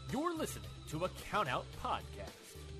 You're listening to a Countout Podcast.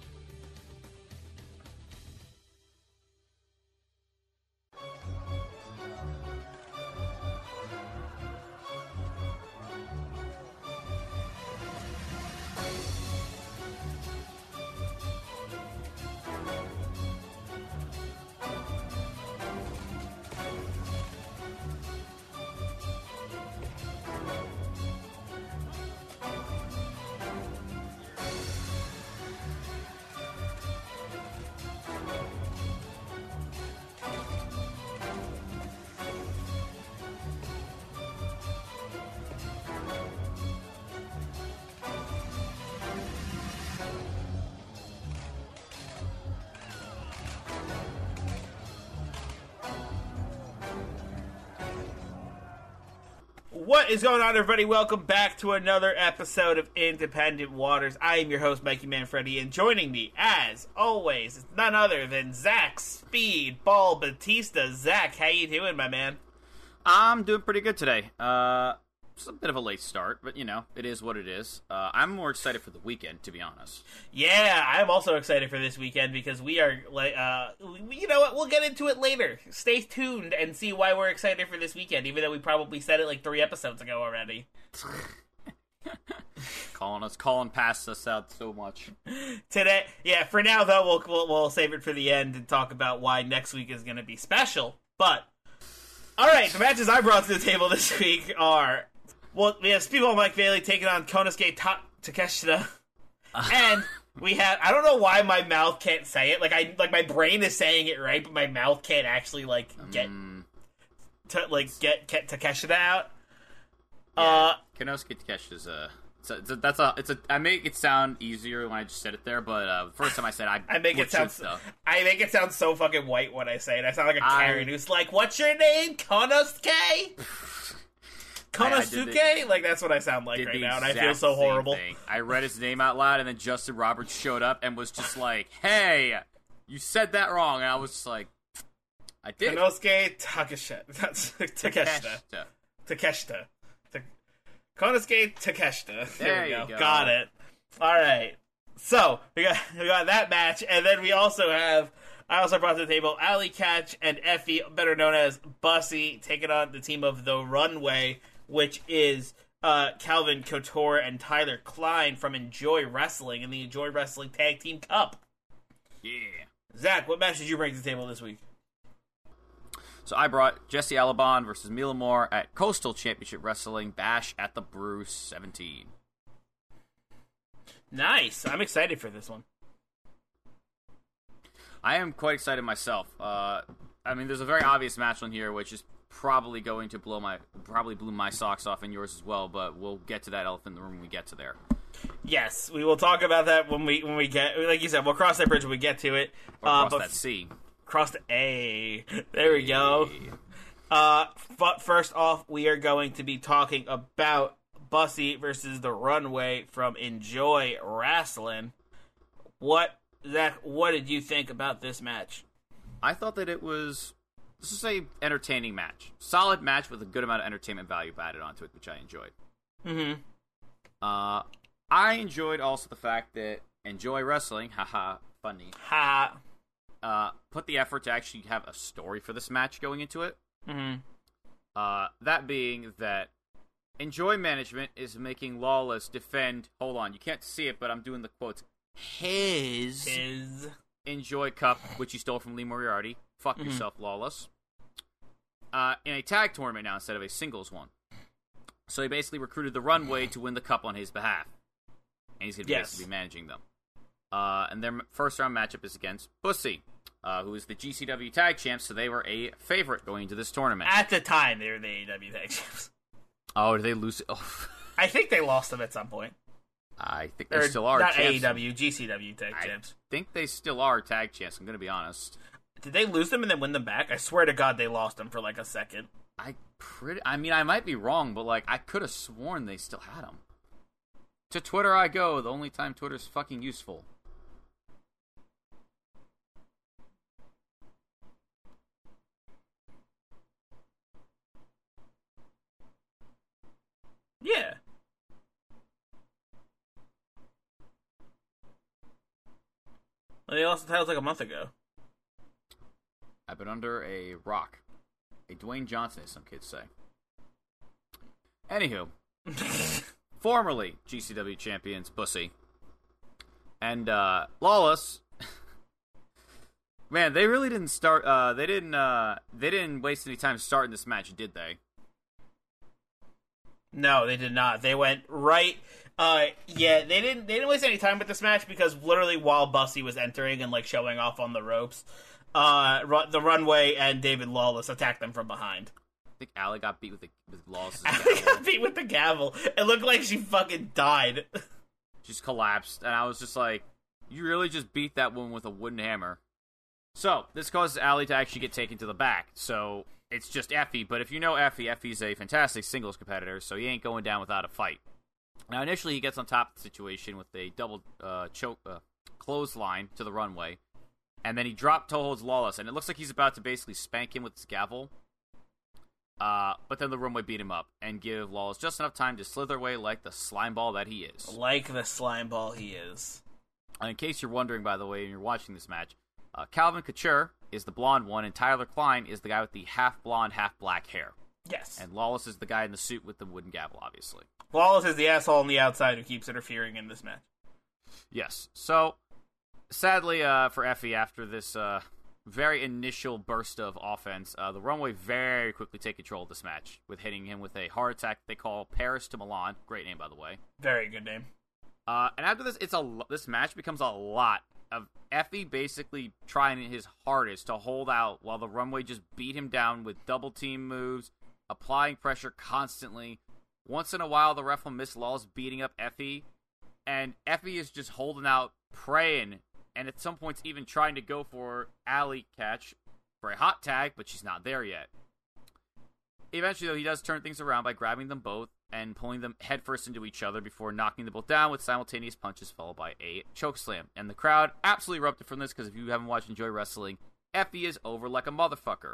What is going on, everybody? Welcome back to another episode of Independent Waters. I am your host, Mikey Manfredi, and joining me, as always, is none other than Zach Speedball Batista. Zach, how you doing, my man? I'm doing pretty good today. It's a bit of a late start, but, you know, it is what it is. I'm more excited for the weekend, to be honest. Yeah, I'm also excited for this weekend because we are, you know what, we'll get into it later. Stay tuned and see why we're excited for this weekend, even though we probably said it like 3 episodes ago already. calling past us out so much. Today, yeah, for now, though, we'll save it for the end and talk about why next week is going to be special. But, alright, the matches I brought to the table this week are... Well, we have Speedball Mike Bailey taking on Konosuke Takeshita, and we have, I don't know why my mouth can't say it, like my brain is saying it right, but my mouth can't actually, get Takeshita out. Yeah, Konosuke Takeshita's I make it sound easier when I just said it there, but the first time I said I make it sound so fucking white when I say it. I sound like a Karen who's like, "What's your name, Konosuke?" Konosuke? Like, that's what I sound like right now, and I feel so horrible. I read his name out loud, and then Justin Roberts showed up and was just like, "Hey, you said that wrong," and I was just like, "I did." Konosuke Takeshita. That's Takeshita. Takeshita. Konosuke Takeshita. There we go. Got it. All right. So we got that match, and then we also have. I also brought to the table Ali Catch and Effie, better known as Bussy, taking on the team of The Runway, which is Calvin Couture and Tyler Klein from Enjoy Wrestling in the Enjoy Wrestling Tag Team Cup. Yeah. Zach, what match did you bring to the table this week? So I brought Jesse Alabon versus Mila Moore at Coastal Championship Wrestling Bash at the Brew 17. Nice. I'm excited for this one. I am quite excited myself. I mean, there's a very obvious match on here, which is probably going to blew my socks off and yours as well. But we'll get to that elephant in the room when we get to there. Yes, we will talk about that when we get. Like you said, we'll cross that bridge when we get to it. Or cross that C. Cross the A. There we go. But first off, we are going to be talking about Bussy versus The Runway from Enjoy Wrestling. Zach, what did you think about this match? I thought that it was, let's just say, entertaining match. Solid match with a good amount of entertainment value added onto it, which I enjoyed. Mm-hmm. I enjoyed also the fact that Enjoy Wrestling, haha, funny, put the effort to actually have a story for this match going into it. Mm-hmm. That being that Enjoy Management is making Lawless defend, hold on, you can't see it, but I'm doing the quotes, his Enjoy Cup, which he stole from Lee Moriarty. Fuck yourself, Lawless. In a tag tournament now instead of a singles one. So he basically recruited The Runway to win the cup on his behalf. And he's going to basically be managing them. And their first round matchup is against Bussy, who is the GCW Tag Champs, so they were a favorite going into this tournament. At the time, they were the AEW Tag Champs. Oh, did they lose? Oh. I think they lost them at some point. I think they still are. Not champs. AEW, GCW Tag Champs. I think they still are Tag Champs, I'm going to be honest. Did they lose them and then win them back? I swear to God they lost them for like a second. I mean, I might be wrong, but like I could have sworn they still had them. To Twitter I go, the only time Twitter's fucking useful. Yeah. They lost the titles like a month ago. I've been under a rock. A Dwayne Johnson, as some kids say. Anywho. Formerly GCW champions, Bussy. And, Lawless. Man, they really didn't start, they didn't waste any time starting this match, did they? No, they did not. They went right, they didn't waste any time with this match because literally while Bussy was entering and, like, showing off on the ropes, the Runway and David Lawless attacked them from behind. I think Allie got beat with Lawless' gavel. Allie got beat with the gavel. It looked like she fucking died. She just collapsed, and I was just like, you really just beat that woman with a wooden hammer. So, this causes Allie to actually get taken to the back, so it's just Effie, but if you know Effie's a fantastic singles competitor, so he ain't going down without a fight. Now, initially, he gets on top of the situation with a double clothesline to the Runway, and then he drop toe holds Lawless, and it looks like he's about to basically spank him with his gavel. But then the Runway beat him up and give Lawless just enough time to slither away like the slime ball that he is. Like the slime ball he is. In case you're wondering, by the way, and you're watching this match, Calvin Couture is the blonde one, and Tyler Klein is the guy with the half-blonde, half-black hair. Yes. And Lawless is the guy in the suit with the wooden gavel, obviously. Lawless is the asshole on the outside who keeps interfering in this match. Yes. So, sadly for Effie, after this very initial burst of offense, the Runway very quickly take control of this match, with hitting him with a heart attack they call Paris to Milan. Great name, by the way. Very good name. And after this, this match becomes a lot of Effie basically trying his hardest to hold out while the Runway just beat him down with double team moves, applying pressure constantly. Once in a while, the ref will miss Lawless beating up Effie, and Effie is just holding out, praying, and at some points even trying to go for Allie catch for a hot tag, but she's not there yet. Eventually, though, he does turn things around by grabbing them both and pulling them headfirst into each other before knocking them both down with simultaneous punches followed by a chokeslam. And the crowd absolutely erupted from this because if you haven't watched Enjoy Wrestling, Effie is over like a motherfucker.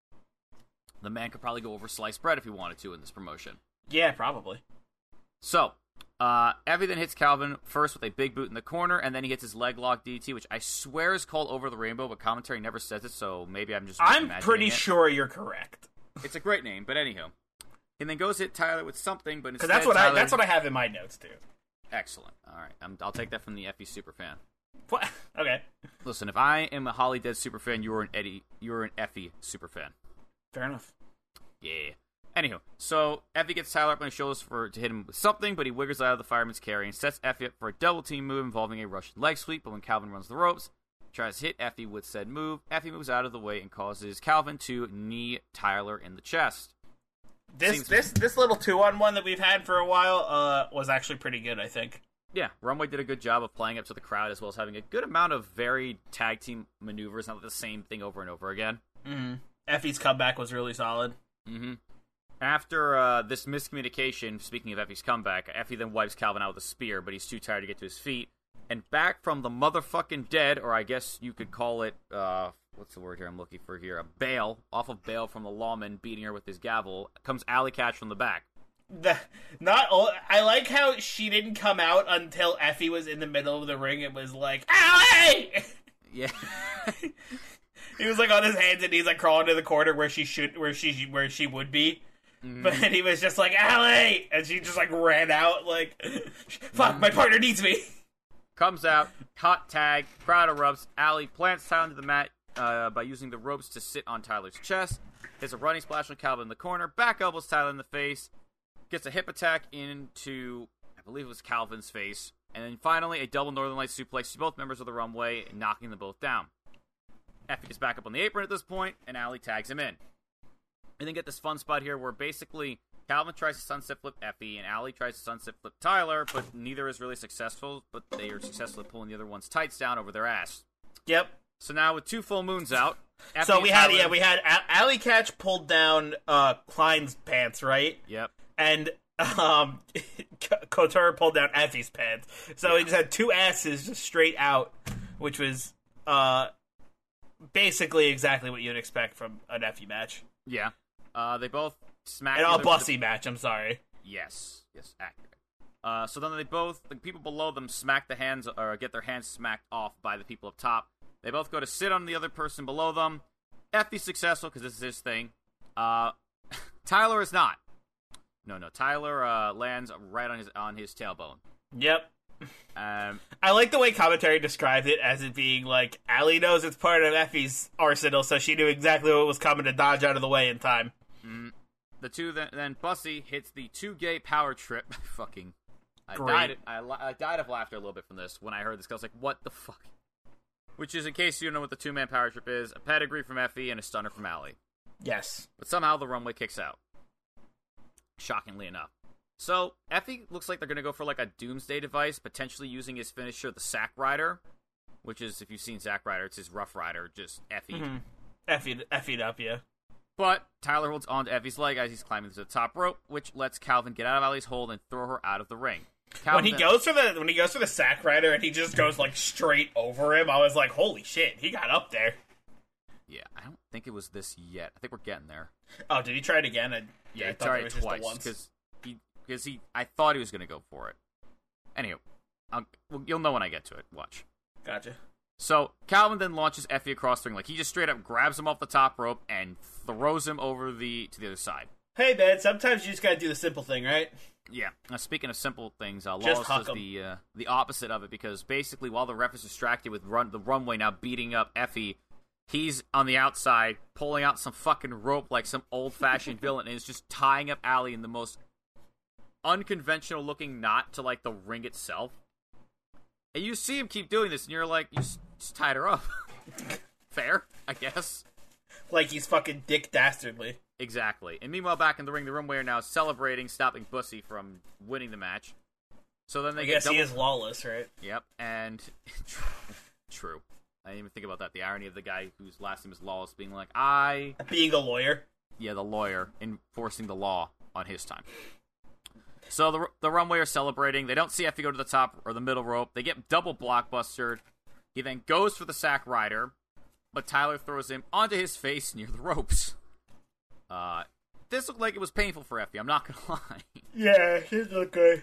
The man could probably go over sliced bread if he wanted to in this promotion. Yeah, probably. So, Effie then hits Calvin first with a big boot in the corner, and then he hits his leg lock DT, which I swear is called Over the Rainbow, but commentary never says it, so maybe I'm just I'm pretty sure you're correct. It's a great name, but anyhow. And then goes hit Tyler with something, but instead that's what I have in my notes too. Excellent. All right, I'll take that from the Effie superfan. What? Okay. Listen, if I am a Holly Dead superfan, you're an Effie superfan. Fair enough. Yeah. Anywho, so Effie gets Tyler up on his shoulders to hit him with something, but he wiggles out of the fireman's carry and sets Effie up for a double team move involving a Russian leg sweep. But when Calvin runs the ropes, tries to hit Effie with said move, Effie moves out of the way and causes Calvin to knee Tyler in the chest. This little 2-on-1 that we've had for a while was actually pretty good, I think. Yeah, Runway did a good job of playing up to the crowd as well as having a good amount of varied tag team maneuvers, not the same thing over and over again. Mm-hmm. Effie's comeback was really solid. Mm-hmm. After this miscommunication, speaking of Effie's comeback, Effie then wipes Calvin out with a spear, but he's too tired to get to his feet. And back from the motherfucking dead, or I guess you could call it, what's the word here I'm looking for here? A bail, off of bail from the lawman beating her with his gavel, comes Allie Catch from the back. I like how she didn't come out until Effie was in the middle of the ring. It was like, Allie! Yeah. He was like on his hands and knees, like crawling to the corner where she would be. Mm-hmm. But he was just like, Allie! And she just like ran out like, fuck, my partner needs me. Comes out, hot tag, crowd erupts. Allie plants Tyler into the mat by using the ropes to sit on Tyler's chest. Hits a running splash on Calvin in the corner. Back elbows Tyler in the face. Gets a hip attack into, I believe it was Calvin's face. And then finally, a double Northern Lights suplex to both members of the Runway, knocking them both down. Effie gets back up on the apron at this point, and Allie tags him in. And then get this fun spot here where basically Calvin tries to sunset flip Effie, and Allie tries to sunset flip Tyler, but neither is really successful, but they are successful at pulling the other one's tights down over their ass. Yep. So now with 2 full moons out, Effie so we had Allie Catch pulled down Klein's pants, right? Yep. And Couture pulled down Effie's pants. So he just had 2 asses just straight out, which was basically exactly what you'd expect from an Effie match. Yeah. They both smacked. And a Bussy match, I'm sorry. Yes, accurate. So then the people below them smack the hands, or get their hands smacked off by the people up top. They both go to sit on the other person below them. Effie's successful because this is his thing. Tyler is not. No. Tyler lands right on his tailbone. Yep. I like the way commentary described it as it being like, Allie knows it's part of Effie's arsenal, so she knew exactly what was coming to dodge out of the way in time. The two then Bussy hits the 2-gay power trip. Great. I died of laughter a little bit from this when I heard this. I was like, what the fuck? Which is, in case you don't know what the 2-man power trip is, a pedigree from Effie and a stunner from Allie. Yes. But somehow the runway kicks out. Shockingly enough. So, Effie looks like they're going to go for like a doomsday device, potentially using his finisher, the Sack Rider, which is, if you've seen Zack Ryder, it's his Rough Rider, just Effie. Effie'd up, yeah. But Tyler holds on to Effie's leg as he's climbing to the top rope, which lets Calvin get out of Allie's hold and throw her out of the ring. When he goes for the Sack Rider and he just goes like straight over him, I was like, holy shit, he got up there. Yeah, I don't think it was this yet. I think we're getting there. Oh, did he try it again? I tried it twice because I thought he was going to go for it. Anyway, you'll know when I get to it. Watch. Gotcha. So Calvin then launches Effie across the ring. Like, he just straight up grabs him off the top rope and throws him over to the other side. Hey, man, sometimes you just gotta do the simple thing, right? Yeah. Now, speaking of simple things, Lawless does the opposite of it, because basically while the ref is distracted with the runway now beating up Effie, he's on the outside pulling out some fucking rope like some old-fashioned villain and is just tying up Allie in the most unconventional-looking knot to, like, the ring itself. And you see him keep doing this, and you're like, you just tied her up. Fair, I guess. Like he's fucking Dick Dastardly. Exactly. And meanwhile, back in the ring, the Runway are now celebrating, stopping Bussy from winning the match. So then they guess he is Lawless, right? Yep, and true. I didn't even think about that. The irony of the guy whose last name is Lawless being like, being a lawyer. Yeah, the lawyer enforcing the law on his time. So the Runway are celebrating. They don't see Effie go to the top or the middle rope. They get double blockbustered. He then goes for the Sack Rider, but Tyler throws him onto his face near the ropes. This looked like it was painful for Effie, I'm not gonna lie. Yeah, it looked good.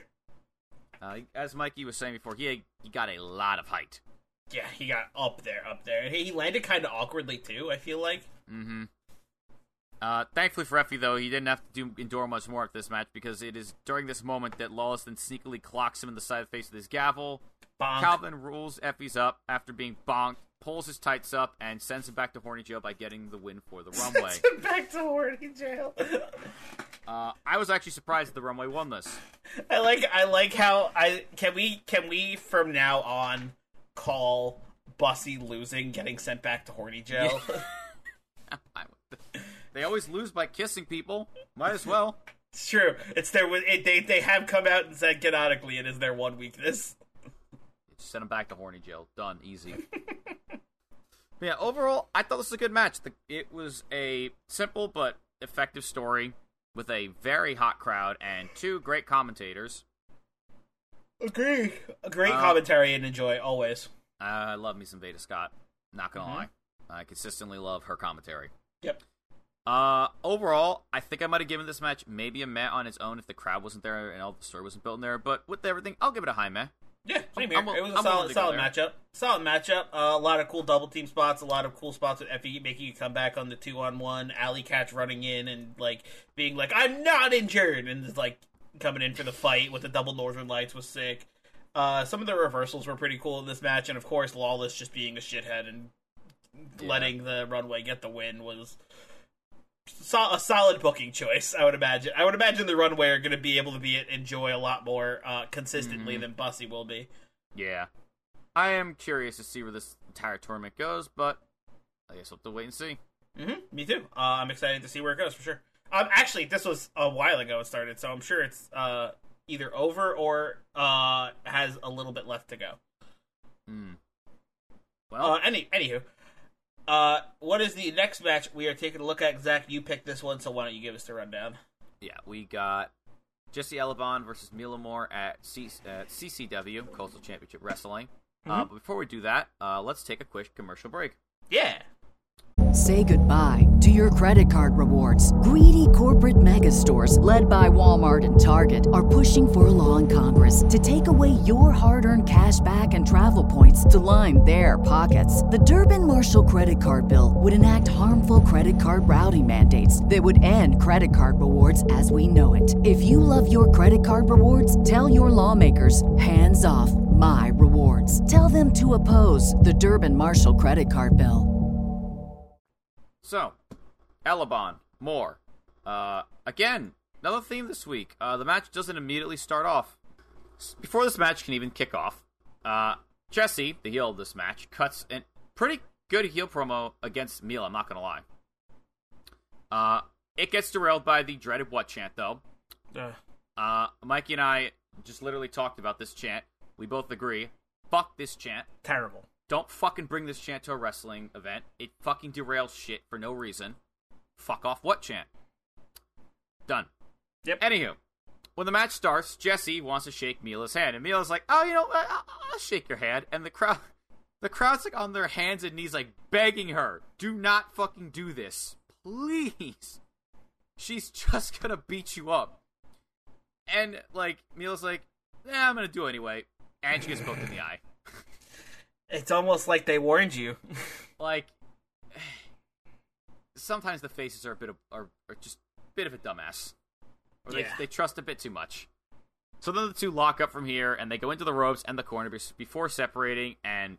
As Mikey was saying before, he got a lot of height. Yeah, he got up there. And he landed kind of awkwardly, too, I feel like. Mm-hmm. Thankfully for Effie, though, he didn't have to endure much more at this match, because it is during this moment that Lawless then sneakily clocks him in the side of the face with his gavel. Bonk. Calvin rolls Effie's up after being bonked, pulls his tights up, and sends him back to Horny Jail by getting the win for the Runway. Sends him back to Horny Jail. I was actually surprised that the Runway won this. I like how can we from now on call Bussy losing getting sent back to Horny Jail? They always lose by kissing people. Might as well. It's true. It's they have come out and said canonically it is their one weakness. Just send them back to Horny Jail. Done. Easy. Yeah, overall, I thought this was a good match. It was a simple but effective story with a very hot crowd and two great commentators. Agree. A great commentary and enjoy, always. I love me some Veda Scott. Not gonna lie. I consistently love her commentary. Yep. Overall, I think I might have given this match maybe a meh on its own if the crowd wasn't there and all the story wasn't built in there. But with everything, I'll give it a high meh. Yeah, same here. It was a solid matchup. Solid matchup. A lot of cool double team spots. A lot of cool spots with Effie making you come back on the 2-on-1. Alley Catch running in and like being like, "I'm not injured," and just like coming in for the fight with the double Northern Lights was sick. Some of the reversals were pretty cool in this match, and of course, Lawless just being a shithead and letting the Runway get the win was a solid booking choice. I would imagine the Runway are going to be able to enjoy a lot more consistently than Bussy will be. Yeah, I am curious to see where this entire tournament goes, but I guess we'll have to wait and see. Me too. I'm excited to see where it goes for sure. Actually, this was a while ago it started, so I'm sure it's either over or has a little bit left to go. Well, anywho. What is the next match we are taking a look at? Zach, you picked this one, so why don't you give us the rundown? Yeah, we got Jesse Elabon versus Mila Moore at CCW, Coastal Championship Wrestling. But before we do that, let's take a quick commercial break. Yeah. Say goodbye to your credit card rewards. Greedy corporate mega stores, led by Walmart and Target, are pushing for a law in Congress to take away your hard-earned cash back and travel points to line their pockets. The Durbin-Marshall credit card bill would enact harmful credit card routing mandates that would end credit card rewards as we know it. If you love your credit card rewards, tell your lawmakers, hands off my rewards. Tell them to oppose the Durbin-Marshall credit card bill. So, Elabon, more. Again, another theme this week. The match doesn't immediately start off. Before this match can even kick off, Jessie, the heel of this match, cuts a pretty good heel promo against Mila, I'm not going to lie. It gets derailed by the dreaded what chant, though. Mikey and I just literally talked about this chant. We both agree. Fuck this chant. Terrible. Don't fucking bring this chant to a wrestling event. It fucking derails shit for no reason. Fuck off what chant. Done. Yep. Anywho, when the match starts, Jessie wants to shake Mila's hand. And Mila's like, oh, you know, I'll shake your hand. And the crowd's like on their hands and knees like begging her, do not fucking do this. Please. She's just gonna beat you up. And like, Mila's like, yeah, I'm gonna do it anyway. And she gets poked in the eye. It's almost like they warned you. Like, sometimes the faces are just a bit of a dumbass. Or they trust a bit too much. So then the two lock up from here, and they go into the ropes and the corner before separating, and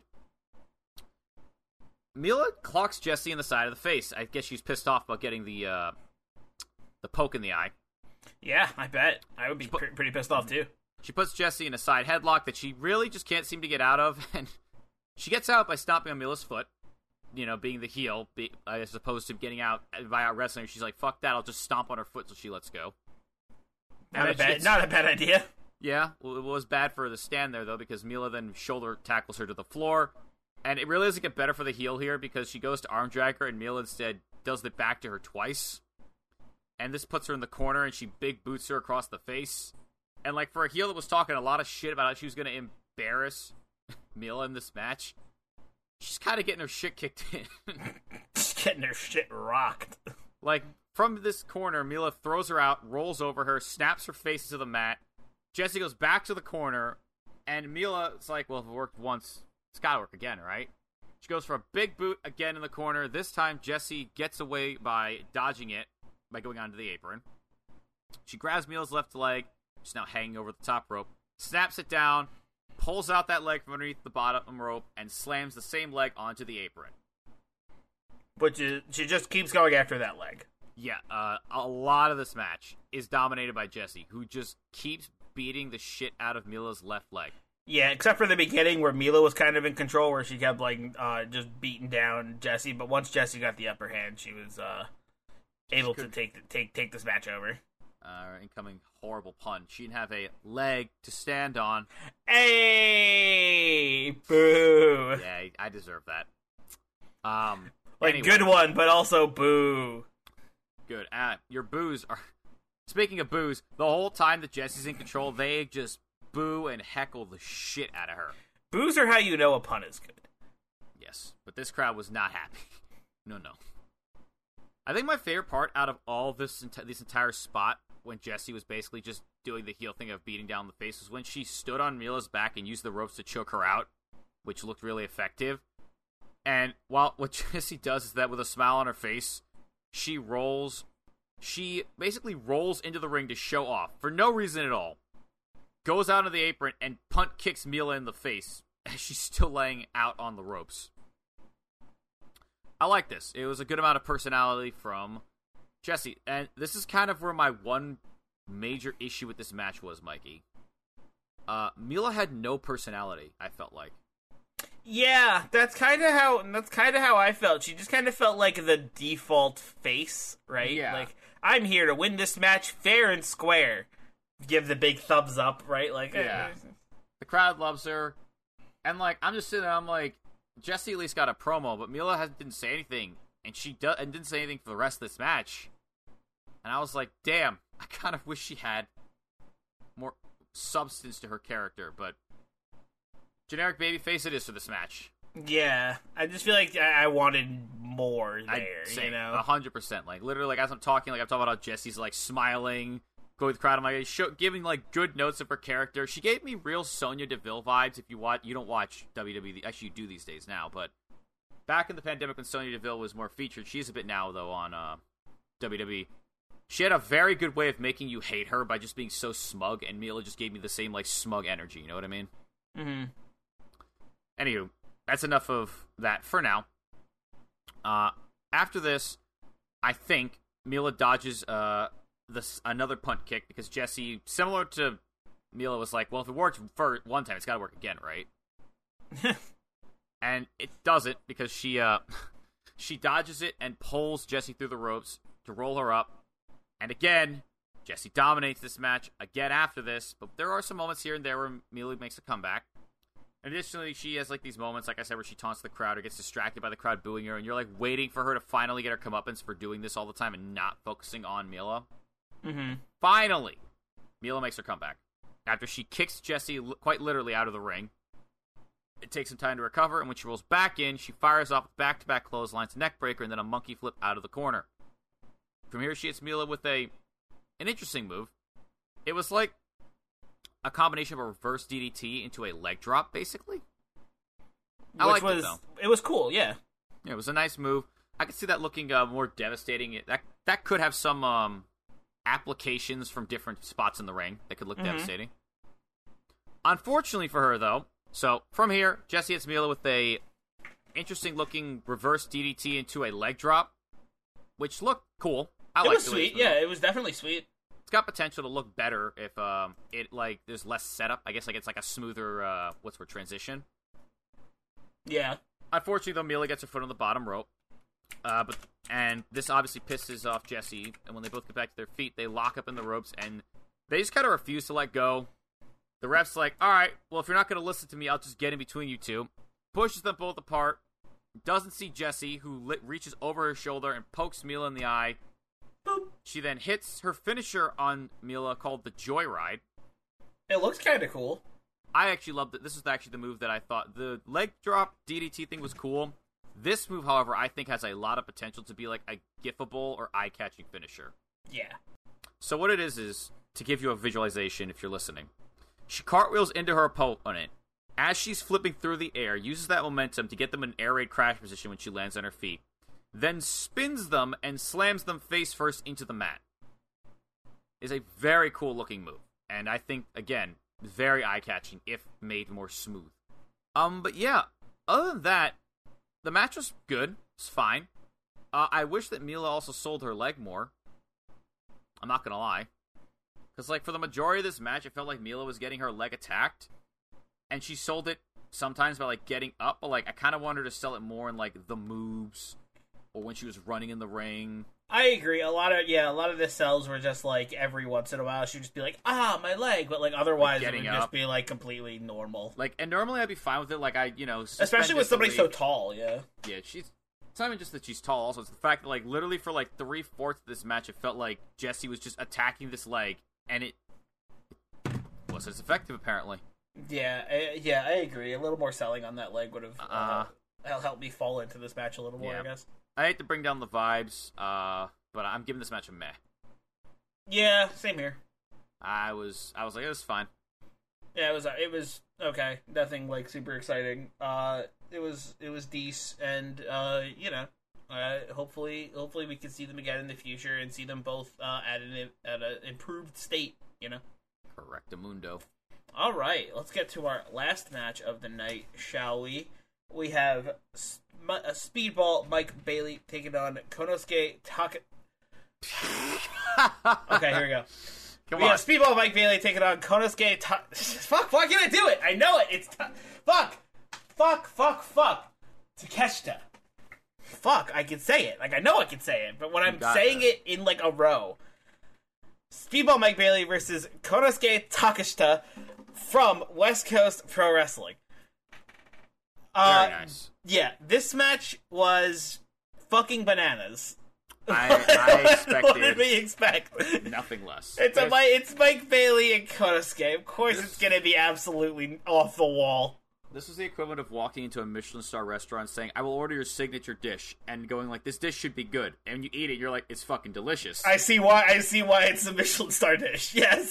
Mila clocks Jessie in the side of the face. I guess she's pissed off about getting the poke in the eye. Yeah, I bet. I would be pretty pissed off, too. She puts Jessie in a side headlock that she really just can't seem to get out of, and she gets out by stomping on Mila's foot, you know, being the heel, as opposed to getting out by out wrestling. She's like, fuck that, I'll just stomp on her foot so she lets go. Not a bad idea. Yeah, well, it was bad for her to stand there, though, because Mila then shoulder tackles her to the floor. And it really doesn't get better for the heel here, because she goes to arm drag her, and Mila instead does it back to her twice. And this puts her in the corner, and she big boots her across the face. And, like, for a heel that was talking a lot of shit about how she was going to embarrass Mila in this match, she's kind of getting her shit kicked in. She's getting her shit rocked. Like, from this corner, Mila throws her out, rolls over her, snaps her face to the mat. Jessie goes back to the corner, and Mila's like, well, if it worked once, it's gotta work again, right? She goes for a big boot again in the corner. This time, Jessie gets away by dodging it by going onto the apron. She grabs Mila's left leg. She's now hanging over the top rope. Snaps it down, pulls out that leg from underneath the bottom rope, and slams the same leg onto the apron. But she just keeps going after that leg. Yeah, a lot of this match is dominated by Jessie, who just keeps beating the shit out of Mila's left leg. Yeah, except for the beginning where Mila was kind of in control, where she kept like just beating down Jessie. But once Jessie got the upper hand, she was able to take this match over. Incoming horrible pun. She didn't have a leg to stand on. Hey, boo! Yeah, I deserve that. Anyway. Good one, but also boo. Good. Your boos are... Speaking of boos, the whole time that Jessie's in control, they just boo and heckle the shit out of her. Boos are how you know a pun is good. Yes, but this crowd was not happy. No. I think my favorite part out of all this entire spot, when Jessie was basically just doing the heel thing of beating down the face, was when she stood on Mila's back and used the ropes to choke her out, which looked really effective. And what Jessie does is that with a smile on her face, she basically rolls into the ring to show off, for no reason at all. Goes out of the apron and punt kicks Mila in the face as she's still laying out on the ropes. I like this. It was a good amount of personality from Jessie. And this is kind of where my one major issue with this match was, Mikey. Mila had no personality, I felt like. Yeah, that's kind of how I felt. She just kind of felt like the default face, right? Yeah. Like, I'm here to win this match fair and square. Give the big thumbs up, right? Like, yeah. The crowd loves her. And, like, I'm just sitting there, I'm like, Jessie at least got a promo, but Mila didn't say anything. And and didn't say anything for the rest of this match. And I was like, damn, I kind of wish she had more substance to her character, but generic babyface it is for this match. Yeah, I just feel like I wanted more there, you know? 100%. Like, literally, like, as I'm talking about how Jesse's, like, smiling, going with the crowd, I'm like, giving, like, good notes of her character. She gave me real Sonya Deville vibes. If you don't watch WWE, actually you do these days now, but back in the pandemic when Sonya Deville was more featured, she's a bit now, though, on WWE. She had a very good way of making you hate her by just being so smug, and Mila just gave me the same, like, smug energy, you know what I mean? Mm-hmm. Anywho, that's enough of that for now. After this, I think Mila dodges another punt kick because Jessie, similar to Mila, was like, well, if it worked for one time, it's got to work again, right? And it doesn't because she dodges it and pulls Jessie through the ropes to roll her up. And again, Jessie dominates this match again after this, but there are some moments here and there where Mila makes a comeback. Additionally, she has like these moments, like I said, where she taunts the crowd or gets distracted by the crowd booing her, and you're like waiting for her to finally get her comeuppance for doing this all the time and not focusing on Mila. Mm-hmm. Finally, Mila makes her comeback after she kicks Jessie quite literally out of the ring. It takes some time to recover, and when she rolls back in, she fires off back-to-back clotheslines, neck breaker, and then a monkey flip out of the corner. From here, she hits Mila with an interesting move. It was like a combination of a reverse DDT into a leg drop, basically. I liked it, though. It was cool, yeah. Yeah, it was a nice move. I could see that looking more devastating. That could have some applications from different spots in the ring that could look devastating. Unfortunately for her, though, so from here, Jessie hits Mila with a interesting-looking reverse DDT into a leg drop, which looked cool. It was sweet. Yeah, it was definitely sweet. It's got potential to look better if there's less setup. I guess like it's like a smoother transition. Yeah. Unfortunately, though, Mila gets her foot on the bottom rope. And this obviously pisses off Jessie. And when they both get back to their feet, they lock up in the ropes and they just kind of refuse to let go. The ref's like, all right, well, if you're not going to listen to me, I'll just get in between you two. Pushes them both apart. Doesn't see Jessie, who reaches over her shoulder and pokes Mila in the eye. Boop. She then hits her finisher on Mila called the Joyride. It looks kind of cool. I actually loved it. This was actually the move that I thought. The leg drop DDT thing was cool. This move, however, I think has a lot of potential to be like a giftable or eye-catching finisher. Yeah. So what it is to give you a visualization if you're listening. She cartwheels into her opponent. As she's flipping through the air, uses that momentum to get them in an air raid crash position when she lands on her feet. Then spins them and slams them face first into the mat. Is a very cool looking move. And I think, again, very eye-catching if made more smooth. But yeah, other than that, the match was good. It's fine. I wish that Mila also sold her leg more. I'm not gonna lie. Because, like, for the majority of this match, it felt like Mila was getting her leg attacked. And she sold it sometimes by, like, getting up. But, like, I kind of wanted her to sell it more in, like, the moves. Or when she was running in the ring. I agree. A lot of the sells were just, like, every once in a while, she'd just be like, my leg. But, like, otherwise, it would just be, like, completely normal. Like, and normally I'd be fine with it. Like, especially with somebody so tall, yeah. Yeah, it's not even just that she's tall. Also, it's the fact that, like, literally for, like, 3/4 of this match, it felt like Jessie was just attacking this leg. And it wasn't as effective, apparently. Yeah, I agree. A little more selling on that leg would have helped me fall into this match a little more, I guess. I hate to bring down the vibes, but I'm giving this match a meh. Yeah, same here. I was like, it was fine. Yeah, it was okay. Nothing like super exciting. It was decent, and hopefully we can see them again in the future and see them both at an improved state. Correctamundo. All right, let's get to our last match of the night, shall we? We have a Speedball Mike Bailey taking on Konosuke Taka. Okay, here we go. We have Speedball Mike Bailey taking on Konosuke Fuck, why can't I do it? I know it. It's Fuck. Takeshita. Fuck, I can say it. Like, I know I can say it, but when I'm saying it in, like, a row. Speedball Mike Bailey versus Konosuke Takeshita from West Coast Pro Wrestling. Very nice. Yeah, this match was fucking bananas. I expected. What did we expect? Nothing less. It's Mike Bailey and Konosuke. Of course, it's gonna be absolutely off the wall. This is the equivalent of walking into a Michelin star restaurant saying, "I will order your signature dish," and going like, "This dish should be good." And you eat it, you're like, "It's fucking delicious." I see why it's a Michelin star dish. Yes,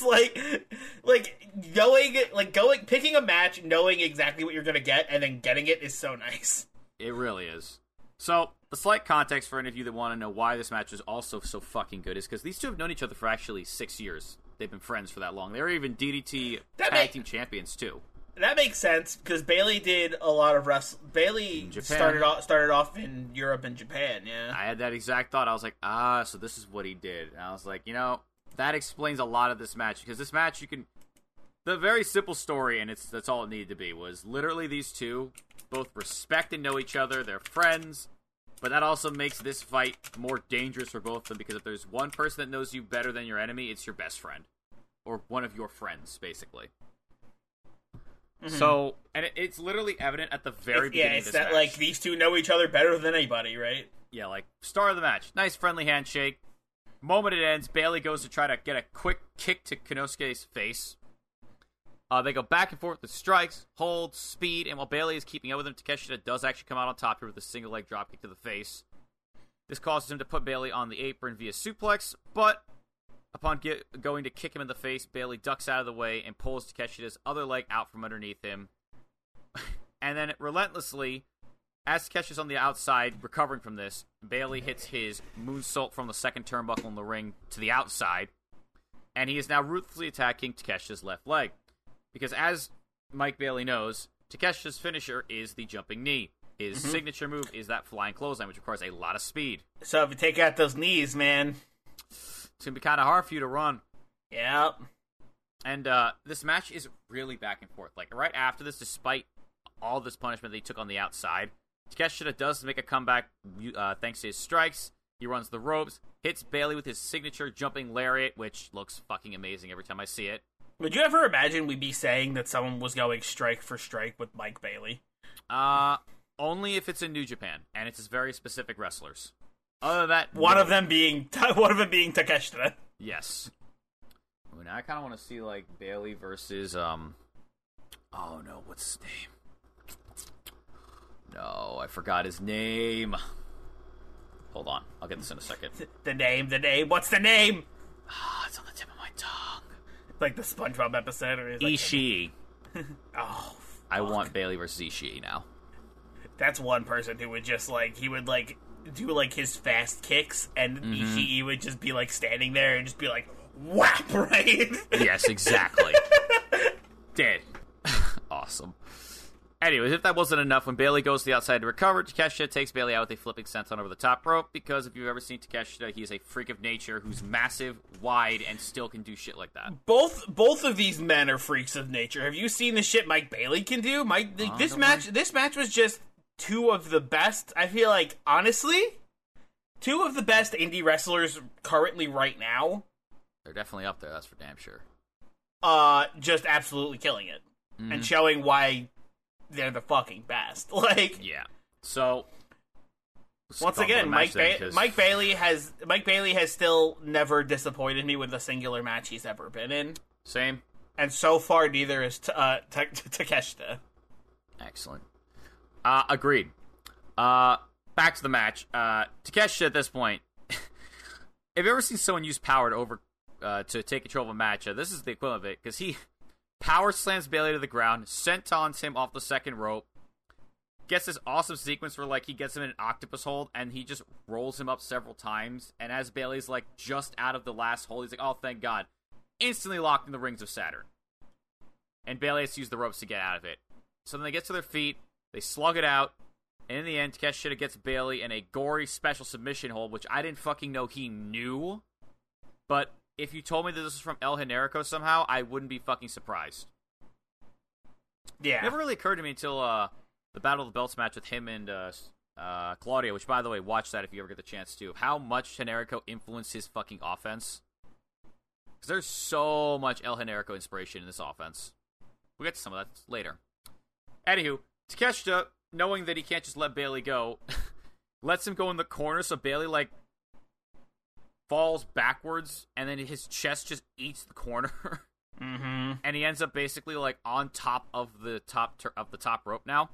picking a match, knowing exactly what you're gonna get, and then getting it is so nice. It really is. So, the slight context for any of you that want to know why this match is also so fucking good is because these two have known each other for actually 6 years. They've been friends for that long. They were even DDT tag team champions too. That makes sense because Bayley did a lot of wrestling. Bayley started off in Europe and Japan. Yeah, I had that exact thought. I was like, so this is what he did. And I was like, that explains a lot of this match because this match the very simple story, and that's all it needed to be, was literally these two both respect and know each other. They're friends, but that also makes this fight more dangerous for both of them because if there's one person that knows you better than your enemy, it's your best friend or one of your friends, basically. Mm-hmm. So, and it's literally evident at the very beginning of this match. Yeah, it's that, these two know each other better than anybody, right? Yeah, star of the match. Nice friendly handshake. Moment it ends, Bayley goes to try to get a quick kick to Konosuke's face. They go back and forth with strikes, holds, speed, and while Bayley is keeping up with him, Takeshita does actually come out on top here with a single leg dropkick to the face. This causes him to put Bayley on the apron via suplex, but upon going to kick him in the face, Bayley ducks out of the way and pulls Takeshita's other leg out from underneath him. And then relentlessly, as Takeshita's on the outside recovering from this, Bayley hits his moonsault from the second turnbuckle in the ring to the outside, and he is now ruthlessly attacking Takeshita's left leg. Because as Mike Bailey knows, Takeshita's finisher is the jumping knee. His signature move is that flying clothesline, which requires a lot of speed. So if you take out those knees, man, it's going to be kind of hard for you to run. Yep. And this match is really back and forth. Right after this, despite all this punishment that he took on the outside, Takeshita does make a comeback thanks to his strikes. He runs the ropes, hits Bayley with his signature jumping lariat, which looks fucking amazing every time I see it. Would you ever imagine we'd be saying that someone was going strike for strike with Mike Bailey? Only if it's in New Japan, and it's very specific wrestlers. Other than that, one of them being Takeshita. Yes. Now I kind of want to see Bailey versus oh no, what's his name? No, I forgot his name. Hold on, I'll get this in a second. The name. What's the name? It's on the tip of my tongue. Like the SpongeBob episode, or Ishii. Oh, fuck. I want Bailey versus Ishii now. That's one person who would just he would do his fast kicks, and Ishii would just be standing there and just be whap, right? Yes, exactly. Dead. Awesome. Anyways, if that wasn't enough, when Bayley goes to the outside to recover, Takeshita takes Bayley out with a flipping senton over the top rope, because if you've ever seen Takeshita, he is a freak of nature who's massive, wide, and still can do shit like that. Both of these men are freaks of nature. Have you seen the shit Mike Bailey can do? This match was just two of the best, I feel honestly, two of the best indie wrestlers currently right now. They're definitely up there, that's for damn sure. Just absolutely killing it. And showing why they're the fucking best. Yeah. So once again, Mike Bailey has still never disappointed me with a singular match he's ever been in. Same. And so far, neither is Takeshita. Excellent. Agreed. Back to the match. Takeshita at this point. Have you ever seen someone use power to take control of a match? This is the equivalent of it, because he power slams Bayley to the ground, sentons him off the second rope, gets this awesome sequence where he gets him in an octopus hold, and he just rolls him up several times, and as Bayley's just out of the last hold, he's oh thank God, instantly locked in the rings of Saturn. And Bayley has to use the ropes to get out of it. So then they get to their feet, they slug it out, and in the end, Takeshita gets Bayley in a gory special submission hold, which I didn't fucking know he knew, but if you told me that this was from El Generico somehow, I wouldn't be fucking surprised. Yeah. It never really occurred to me until the Battle of the Belts match with him and Claudio, which, by the way, watch that if you ever get the chance to. How much Generico influenced his fucking offense. Because there's so much El Generico inspiration in this offense. We'll get to some of that later. Anywho, Takeshita, knowing that he can't just let Bayley go, lets him go in the corner, so Bayley, falls backwards, and then his chest just eats the corner. and he ends up basically like on top of the top rope now.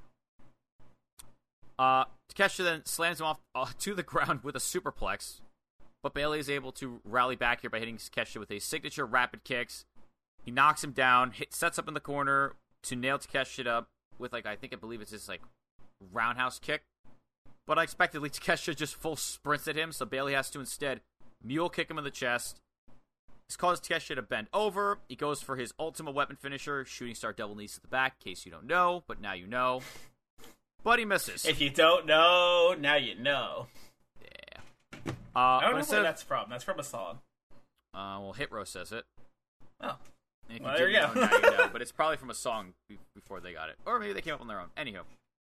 Takeshita then slams him off to the ground with a superplex, but Bailey is able to rally back here by hitting Takeshita with a signature rapid kicks. He knocks him down, sets up in the corner to nail Takeshita with I believe it's his like roundhouse kick. But unexpectedly, Takeshita just full sprints at him, so Bailey has to instead mule kick him in the chest. This causes Takeshita to bend over. He goes for his ultimate weapon finisher, shooting star double knees to the back, in case you don't know, but now you know. But he misses. If you don't know, now you know. Yeah. I don't know where that's from. That's from a song. Well, Hit Row says it. Oh. Well, there you go. Now you know, but it's probably from a song before they got it. Or maybe they came up on their own. Anywho.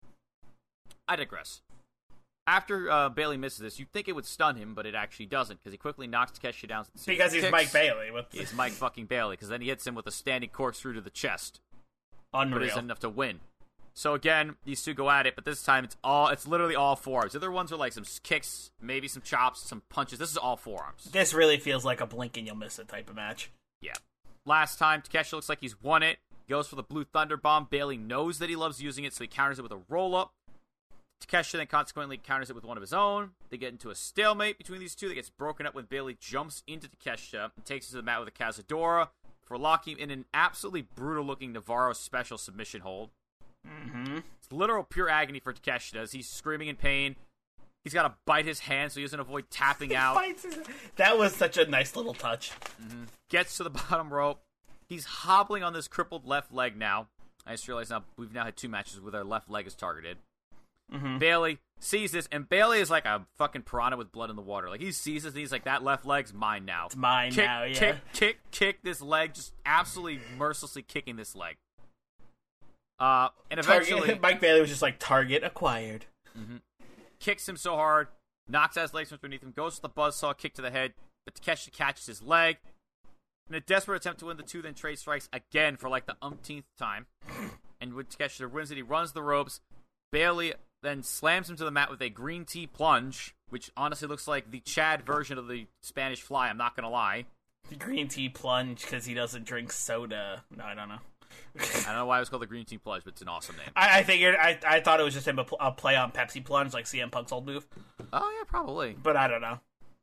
I digress. After Bailey misses this, you'd think it would stun him, but it actually doesn't, because he quickly knocks Takeshita down. Because he's Mike Bailey. He's Mike fucking Bailey, because then he hits him with a standing corkscrew to the chest. Unreal. But it isn't enough to win. So again, these two go at it, but this time it's literally all forearms. The other ones are like some kicks, maybe some chops, some punches. This is all forearms. This really feels like a blink and you'll miss it type of match. Yeah. Last time, Takeshita looks like he's won it. He goes for the Blue Thunder Bomb. Bailey knows that he loves using it, so he counters it with a roll-up. Takeshita then consequently counters it with one of his own. They get into a stalemate between these two that gets broken up when Bailey jumps into Takeshita and takes him to the mat with a Cazadora for locking him in an absolutely brutal-looking Navarro special submission hold. It's literal pure agony for Takeshita as he's screaming in pain. He's got to bite his hand so he doesn't avoid tapping out. That was such a nice little touch. Gets to the bottom rope. He's hobbling on this crippled left leg now. I just realized now we've now had 2 matches where their left leg is targeted. Bailey sees this, and Bailey is like a fucking piranha with blood in the water. Like, he sees this, and he's like, that left leg's mine now. It's mine now, yeah. Kick this leg, just absolutely mercilessly kicking this leg. And eventually... Mike Bailey was just like, target acquired. Kicks him so hard, knocks out his legs from underneath him, goes for the buzzsaw kick to the head, but Takeshita catches his leg. In a desperate attempt to win the 2, then trade strikes again for like the umpteenth time. And when Takeshita wins it, he runs the ropes. Bailey then slams him to the mat with a green tea plunge, which honestly looks like the Chad version of the Spanish Fly, I'm not going to lie. The green tea plunge because he doesn't drink soda. No, I don't know. I don't know why it was called the green tea plunge, but it's an awesome name. I figured, I thought it was just a play on Pepsi plunge, like CM Punk's old move. Oh, yeah, probably. But I don't know.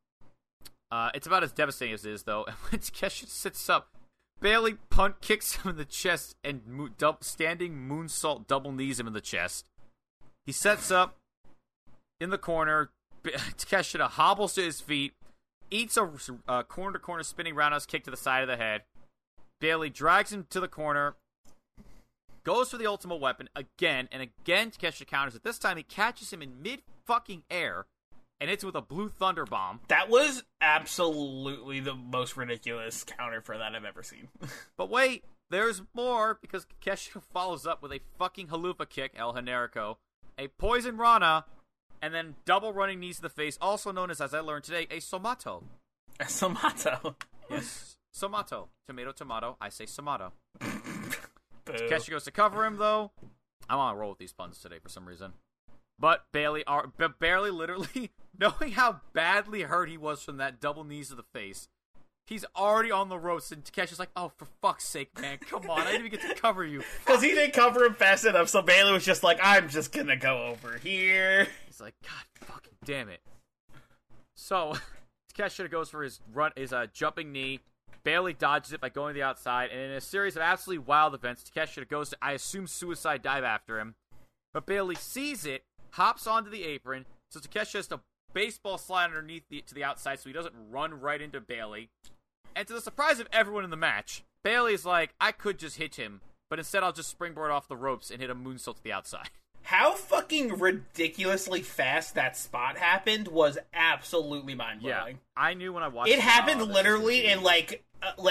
It's about as devastating as it is, though. And when Takeshita sits up, Bailey punt kicks him in the chest and standing moonsault double knees him in the chest. He sets up in the corner. Takeshita hobbles to his feet, eats a corner-to-corner spinning roundhouse kick to the side of the head. Bailey drags him to the corner, goes for the ultimate weapon again, and again Takeshita counters it. This time he catches him in mid-fucking air and hits with a Blue Thunder Bomb. That was absolutely the most ridiculous counter for that I've ever seen. But wait, there's more, because Takeshita follows up with a fucking haluva kick, El Generico, a Poison Rana, and then double running knees to the face, also known as I learned today, a Somato. A Somato? Yes. Somato. Tomato. I say Somato. Takeshita goes to cover him, though. I'm on a roll with these puns today for some reason. But Bailey literally, knowing how badly hurt he was from that double knees to the face, he's already on the ropes, and Takeshi's like, oh, for fuck's sake, man, come on, I didn't even get to cover you. Because he didn't cover him fast enough, so Bailey was just like, I'm just gonna go over here. He's like, God fucking damn it. So, Takeshita goes for his jumping knee. Bailey dodges it by going to the outside, and in a series of absolutely wild events, Takeshita goes to, I assume, suicide dive after him. But Bailey sees it, hops onto the apron, so Takeshita has to baseball slide underneath to the outside so he doesn't run right into Bailey. And to the surprise of everyone in the match, Bailey's like, I could just hit him, but instead I'll just springboard off the ropes and hit a moonsault to the outside. How fucking ridiculously fast that spot happened was absolutely mind-blowing. Yeah, I knew when I watched it. It happened literally in like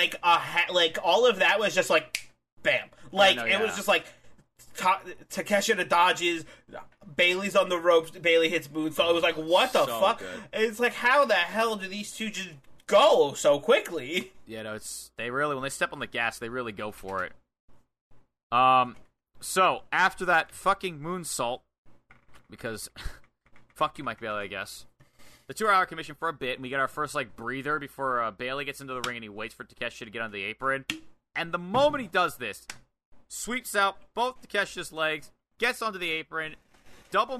all of that was just like, bam. Like, it was just like, Takeshita dodges, Bailey's on the ropes, Bailey hits moonsault. It was like, what the fuck? Good. It's like, how the hell do these two just go so quickly? Yeah, no, when they step on the gas, they really go for it. So, after that fucking moonsault, because, fuck you, Mike Bailey, I guess, the 2-hour commission for a bit, and we get our first, breather before Bailey gets into the ring and he waits for Takeshita to get on the apron. And the moment he does this, sweeps out both Takeshita's legs, gets onto the apron, double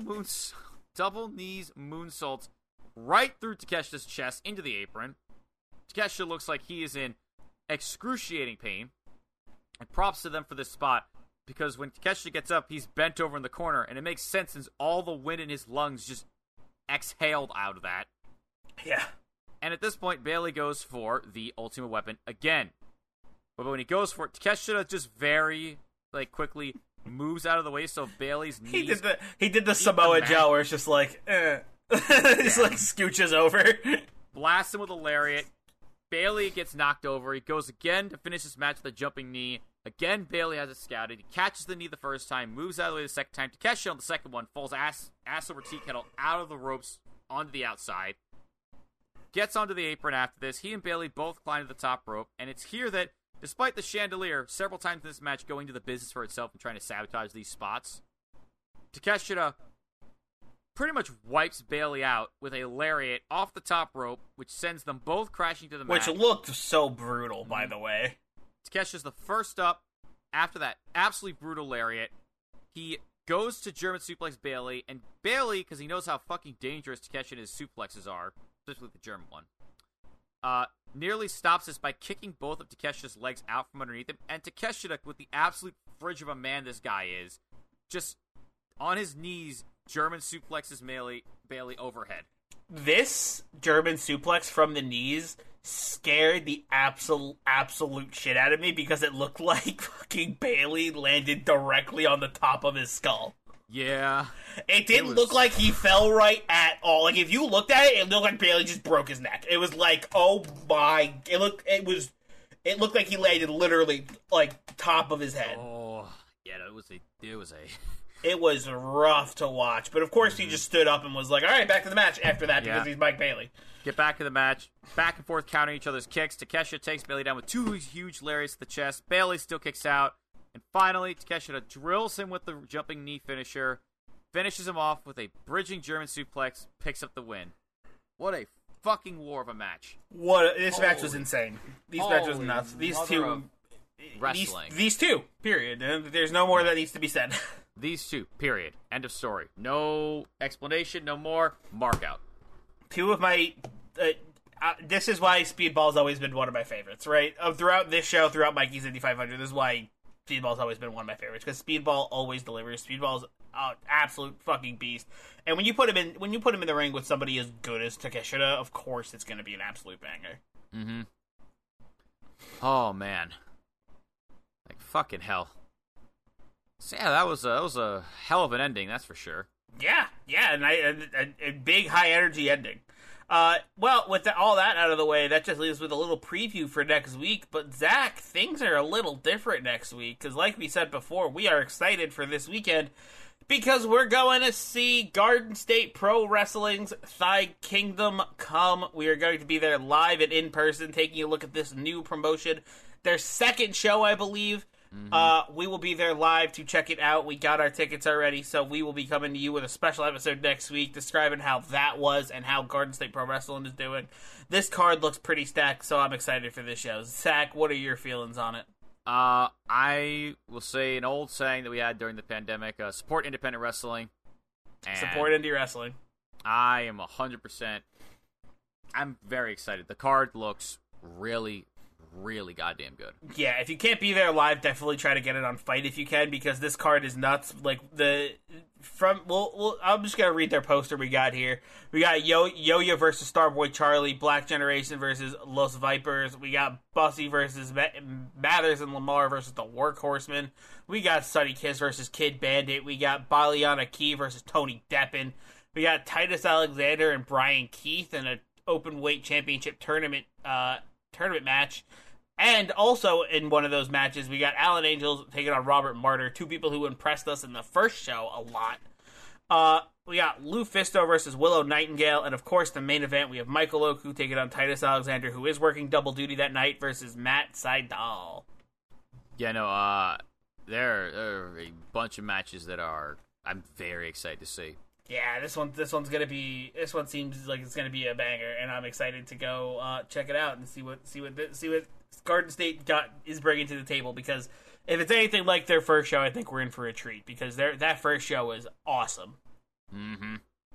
knees moonsaults right through Takeshita's chest into the apron. Takeshita looks like he is in excruciating pain. And props to them for this spot, because when Takeshita gets up, he's bent over in the corner, and it makes sense since all the wind in his lungs just exhaled out of that. Yeah. And at this point, Bayley goes for the Ultimate Weapon again. But when he goes for it, Takeshita just very quickly moves out of the way, so Bayley's knees... He did the Samoa Joe where it's just like, just scooches over. Blasts him with a lariat. Bayley gets knocked over. He goes again to finish this match with a jumping knee. Again, Bayley has it scouted. He catches the knee the first time, moves out of the way the second time. Takeshita on the second one falls ass over tea kettle out of the ropes onto the outside. Gets onto the apron after this. He and Bayley both climb to the top rope, and it's here that, despite the chandelier several times in this match going to the business for itself and trying to sabotage these spots, Takeshita pretty much wipes Bayley out with a lariat off the top rope, which sends them both crashing to the mat. Which looked so brutal, by the way. Takeshita's the first up after that absolutely brutal lariat. He goes to German suplex Bayley, and Bayley, because he knows how fucking dangerous Takeshita's suplexes are, specifically the German one, nearly stops this by kicking both of Takeshita's legs out from underneath him, and Takeshita, with the absolute fridge of a man this guy is, just on his knees, German suplexes Bayley overhead. This German suplex from the knees scared the absolute shit out of me because it looked like fucking Bayley landed directly on the top of his skull. Yeah. It didn't look like he fell right at all. Like, if you looked at it, it looked like Bayley just broke his neck. It was like, oh my... It looked like he landed literally, top of his head. Oh, yeah, it was a... It was rough to watch. But, of course, he just stood up and was like, all right, back to the match after that because he's Mike Bayley. Get back to the match. Back and forth countering each other's kicks. Takeshita takes Bayley down with two huge lariats to the chest. Bayley still kicks out. And finally, Takeshita drills him with the jumping knee finisher, finishes him off with a bridging German suplex, picks up the win. What a fucking war of a match. This match was insane. These matches was nuts. These two... Wrestling. These two, period. There's no more that needs to be said. These two, period. End of story. No explanation, no more. Mark out. Two of my... this is why Speedball's always been one of my favorites, right? Throughout this show, throughout Mikey's Indy 500, this is why Speedball's always been one of my favorites, because Speedball always delivers. Speedball's an absolute fucking beast. And when you put him in the ring with somebody as good as Takeshita, of course it's going to be an absolute banger. Mm-hmm. Oh, man. Fucking hell. So yeah, that was a hell of an ending, that's for sure. Yeah, and a big high energy ending. Well, with all that out of the way, that just leaves us with a little preview for next week. But Zach, things are a little different next week because, like we said before, we are excited for this weekend because we're going to see Garden State Pro Wrestling's Thigh Kingdom come. We are going to be there live and in person, taking a look at this new promotion. Their second show, I believe. Mm-hmm. We will be there live to check it out. We got our tickets already, so we will be coming to you with a special episode next week describing how that was and how Garden State Pro Wrestling is doing. This card looks pretty stacked, so I'm excited for this show. Zach, what are your feelings on it? I will say an old saying that we had during the pandemic, support independent wrestling. Support indie wrestling. I am 100%. I'm very excited. The card looks really goddamn good. Yeah, if you can't be there live, definitely try to get it on Fight if you can, because this card is nuts. I'm just gonna read their poster we got here. We got Yo-Yo versus Starboy Charlie, Black Generation versus Los Vipers. We got Bussy versus Mathers and Lamar versus the Workhorsemen. We got Sonny Kiss versus Kid Bandit. We got Baliana Key versus Tony Deppen. We got Titus Alexander and Brian Keith in an open weight championship tournament match. And also in one of those matches, we got Alan Angels taking on Robert Martyr, two people who impressed us in the first show a lot. We got Lou Fisto versus Willow Nightingale, and of course the main event, we have Michael Oku taking on Titus Alexander, who is working double duty that night, versus Matt Sydal. Yeah, no, there are a bunch of matches that I'm very excited to see. Yeah, this one seems like it's gonna be a banger, and I'm excited to go check it out and see what Garden State is bringing to the table, because if it's anything like their first show, I think we're in for a treat, because that first show was awesome. Mm-hmm.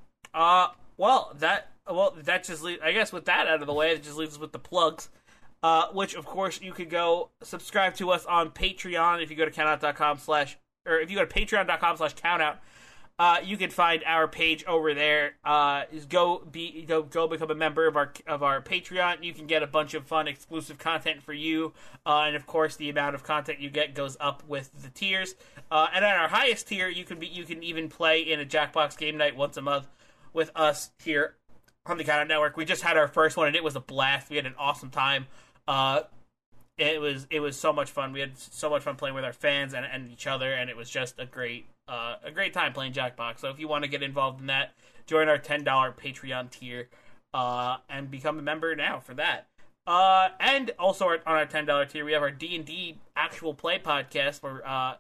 That just leaves, I guess with that out of the way, it just leaves us with the plugs, which, of course, you could go subscribe to us on Patreon if you go to countout.com/, or if you go to patreon.com/countout. You can find our page over there. Go become a member of our Patreon. You can get a bunch of fun exclusive content for you, and of course the amount of content you get goes up with the tiers. And at our highest tier, you can even play in a Jackbox game night once a month with us here on the Countout Network. We just had our first one, and it was a blast. We had an awesome time. It was so much fun. We had so much fun playing with our fans and each other, and it was just a great time playing Jackbox. So if you want to get involved in that, join our $10 Patreon tier and become a member now for that. And also on our $10 tier, we have our D&D actual play podcast where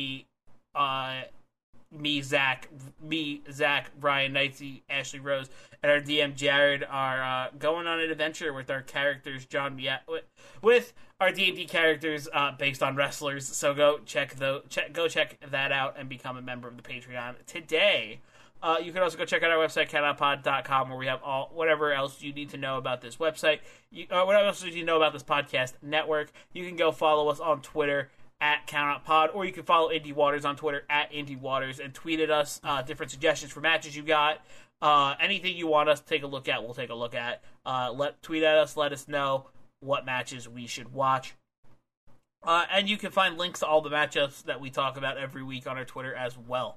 me, Zach, Ryan Knightsey, Ashley Rose, and our DM Jared are going on an adventure with our characters, with our D&D characters based on wrestlers. So go check that out and become a member of the Patreon today. You can also go check out our website, countoutpod.com, where we have whatever else you need to know about this website. Whatever else you need to know about this podcast network. You can go follow us on Twitter at CountOutPod, or you can follow Indy Waters on Twitter at Indy Waters and tweet at us different suggestions for matches you got. Anything you want us to take a look at, we'll take a look at. Tweet at us, let us know what matches we should watch. And you can find links to all the matchups that we talk about every week on our Twitter as well.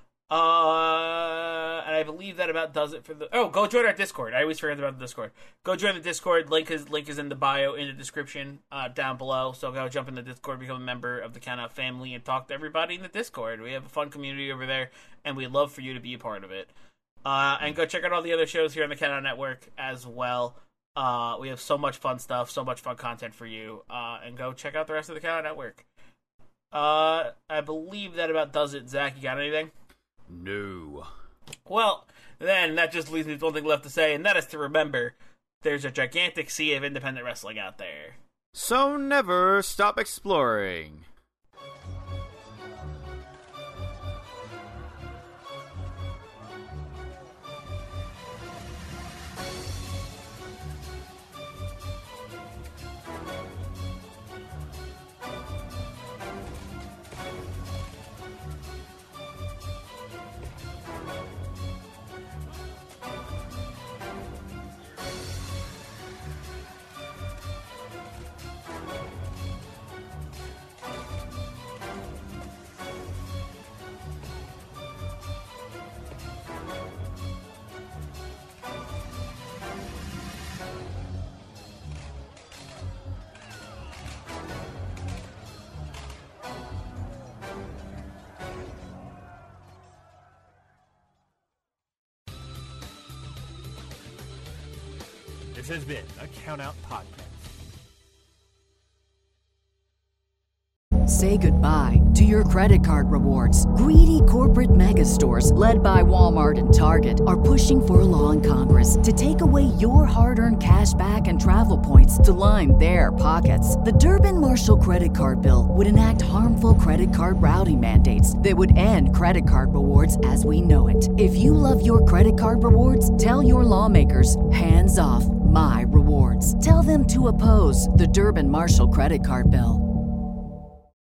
And I believe that about does it for the... Oh, go join our Discord. I always forget about the Discord. Go join the Discord. Link is in the bio, in the description down below. So go jump in the Discord, become a member of the Countout family, and talk to everybody in the Discord. We have a fun community over there, and we'd love for you to be a part of it. And go check out all the other shows here on the Countout Network as well. We have so much fun stuff, so much fun content for you. And go check out the rest of the Countout Network. I believe that about does it. Zach, you got anything? No. Well, then that just leaves me with one thing left to say, and that is to remember there's a gigantic sea of independent wrestling out there. So never stop exploring. This has been a Countout Podcast. Say goodbye to your credit card rewards. Greedy corporate mega stores, led by Walmart and Target, are pushing for a law in Congress to take away your hard-earned cash back and travel points to line their pockets. The Durbin-Marshall credit card bill would enact harmful credit card routing mandates that would end credit card rewards as we know it. If you love your credit card rewards, tell your lawmakers, hands off my rewards. Tell them to oppose the Durbin-Marshall credit card bill.